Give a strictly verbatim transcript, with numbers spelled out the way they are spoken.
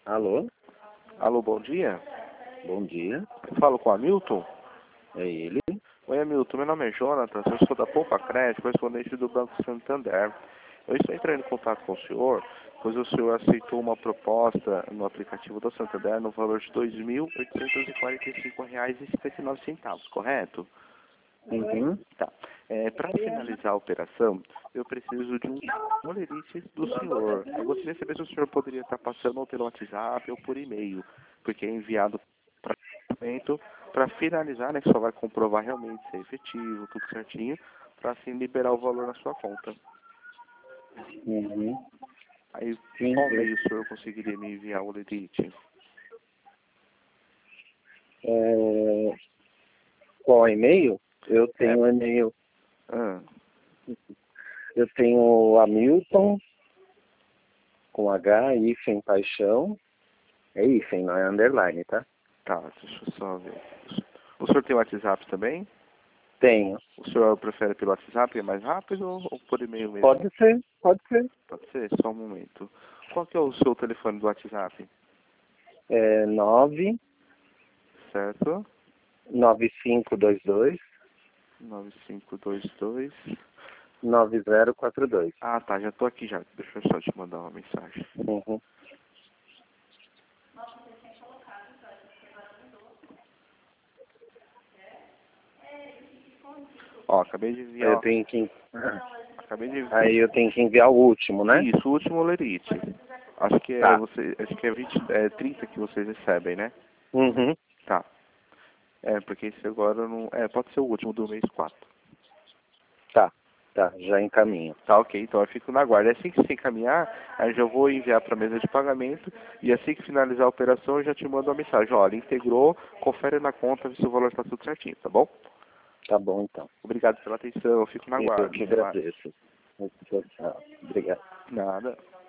Alô? Alô, bom dia. Bom dia. Eu falo com o Hamilton. É ele? Oi, Hamilton. Meu nome é Jonathan. Eu sou da Poupa Crédito, correspondente do Banco Santander. Eu estou entrando em contato com o senhor, pois o senhor aceitou uma proposta no aplicativo do Santander no valor de dois mil oitocentos e quarenta e cinco reais e cinquenta e nove centavos, correto? Uhum. Tá. É, para finalizar a operação, eu preciso de um molerite do senhor. Eu gostaria de saber se o senhor poderia estar passando ou pelo WhatsApp ou por e-mail, porque é enviado para para finalizar, né, que só vai comprovar realmente se é efetivo, tudo certinho, para assim liberar o valor na sua conta. Uhum. Aí, Sim, qual eu, meio o senhor conseguiria me enviar o lerite? é, qual e-mail? Eu É, tenho e-mail. ah, Eu tenho o Hamilton com H, hífen, paixão. É hífen, não é underline, tá? tá, deixa eu só ver. O senhor tem WhatsApp também? Tenho. O senhor prefere pelo WhatsApp, é mais rápido, ou por e-mail mesmo? Pode ser, pode ser. Pode ser? Só um momento. Qual que é o seu telefone do WhatsApp? É nove Certo? nove cinco dois dois nove cinco dois dois. nove zero quatro dois. Ah, tá, já tô aqui já. Deixa eu só te mandar uma mensagem. Uhum. Ó, acabei de Eu enviar. tenho que. Acabei de Aí eu tenho que enviar o último, né? Isso, o último lerite. Acho que é Tá. você. Acho que é vinte, é trinta que vocês recebem, né? Uhum. Tá. É, porque esse agora não. É, pode ser o último do mês quatro. Tá. Tá, já encaminho. Tá, ok, então eu fico na guarda. Assim que se encaminhar, aí já vou enviar para a mesa de pagamento e assim que finalizar a operação eu já te mando uma mensagem. Olha, integrou, confere na conta, vê se o valor está tudo certinho, tá bom? Tá bom, então. Obrigado pela atenção, eu fico na Eu guarda. que Até mais. agradeço. Muito tchau. Obrigado. Nada.